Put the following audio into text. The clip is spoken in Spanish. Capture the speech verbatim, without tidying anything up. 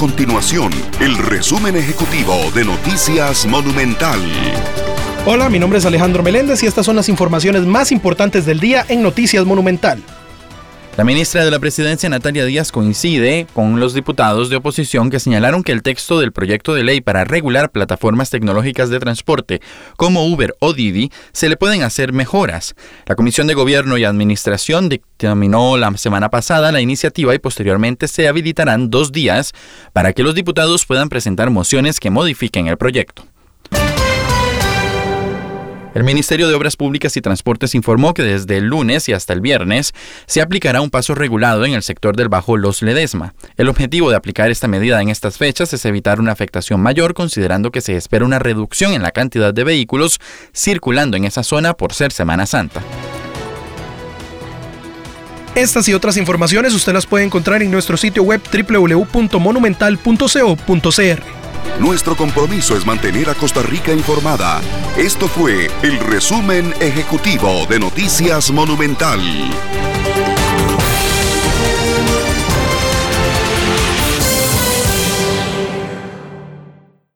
continuación el resumen ejecutivo de Noticias Monumental. Hola, mi nombre es Alejandro Meléndez y estas son las informaciones más importantes del día en Noticias Monumental. La ministra de la Presidencia, Natalia Díaz, coincide con los diputados de oposición que señalaron que el texto del proyecto de ley para regular plataformas tecnológicas de transporte como Uber o Didi se le pueden hacer mejoras. La Comisión de Gobierno y Administración dictaminó la semana pasada la iniciativa y posteriormente se habilitarán dos días para que los diputados puedan presentar mociones que modifiquen el proyecto. El Ministerio de Obras Públicas y Transportes informó que desde el lunes y hasta el viernes se aplicará un paso regulado en el sector del Bajo Los Ledesma. El objetivo de aplicar esta medida en estas fechas es evitar una afectación mayor, considerando que se espera una reducción en la cantidad de vehículos circulando en esa zona por ser Semana Santa. Estas y otras informaciones usted las puede encontrar en nuestro sitio web doble u doble u doble u punto monumental punto co punto c r. Nuestro compromiso es mantener a Costa Rica informada. Esto fue el resumen ejecutivo de Noticias Monumental.